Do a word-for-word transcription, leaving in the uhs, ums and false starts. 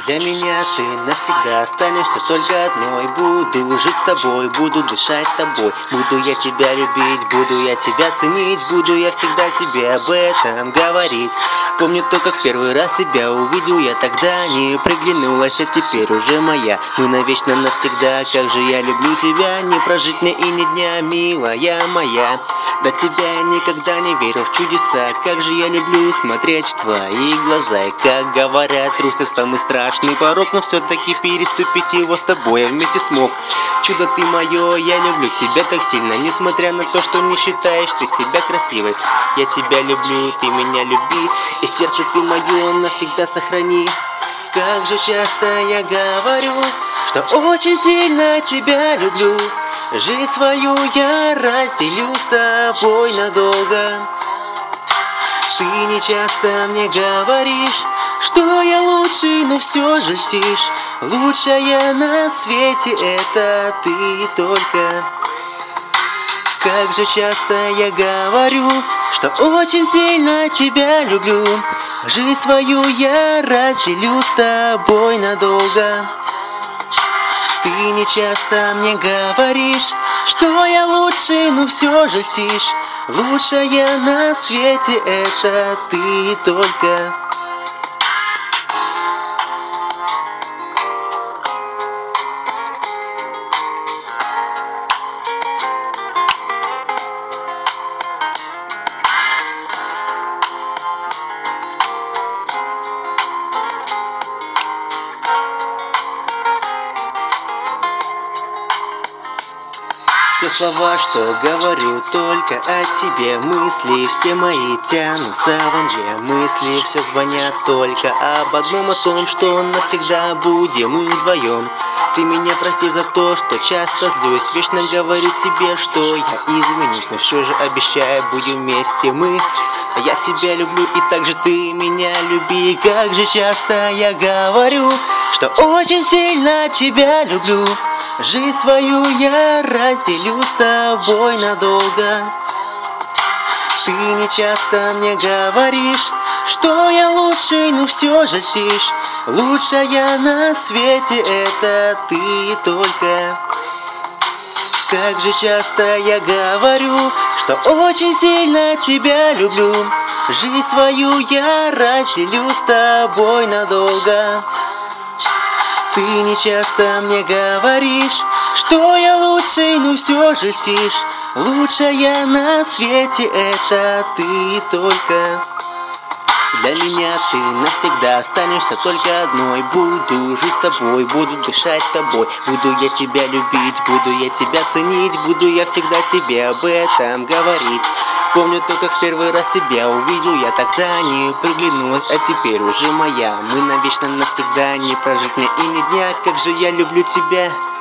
Для меня ты навсегда останешься только одной. Буду жить с тобой, буду дышать тобой. Буду я тебя любить, буду я тебя ценить. Буду я всегда тебе об этом говорить. Помню то, как первый раз тебя увидел я тогда. Не приглянулась, а теперь уже моя. Мы навечно навсегда, как же я люблю тебя. Не прожить мне и ни дня, милая моя. До тебя я никогда не верил в чудеса. Как же я люблю смотреть в твои глаза. И как говорят, трусость самый страшный порог, но все-таки переступить его с тобой я вместе смог. Чудо ты мое, я люблю тебя так сильно. Несмотря на то, что не считаешь ты себя красивой. Я тебя люблю, ты меня люби. И сердце ты мое навсегда сохрани. Как же часто я говорю, что очень сильно тебя люблю. Жизнь свою я разделю с тобой надолго. Ты не часто мне говоришь, что я лучший, но все же льстишь. Лучшая на свете это ты только. Как же часто я говорю, что очень сильно тебя люблю. Жизнь свою я разделю с тобой надолго. Ты не часто мне говоришь, что я лучший, но все же льстишь. Лучшая на свете это ты только. Все слова, что говорю, только о тебе. Мысли все мои тянутся во мне. Мысли все звонят только об одном, о том, что навсегда будем мы вдвоем. Ты меня прости за то, что часто злюсь. Вечно говорю тебе, что я изменюсь, но все же обещаю, будем вместе мы. Я тебя люблю, и так же ты меня люби. Как же часто я говорю, что очень сильно тебя люблю. Жизнь свою я разделю с тобой надолго. Ты не часто мне говоришь, что я лучший, но все же льстишь. Лучшая на свете это ты только. Как же часто я говорю, что очень сильно тебя люблю. Жизнь свою я разделю с тобой надолго. Ты не часто мне говоришь, что я лучший, но все же льстишь. Лучшая на свете это ты только. Для меня ты навсегда останешься только одной. Буду жить с тобой, буду дышать тобой. Буду я тебя любить, буду я тебя ценить. Буду я всегда тебе об этом говорить. Помню то, как в первый раз тебя увидел я тогда. Не приглянулась, а теперь уже моя. Мы навечно навсегда, не прожить мне и ни дня. Как же я люблю тебя.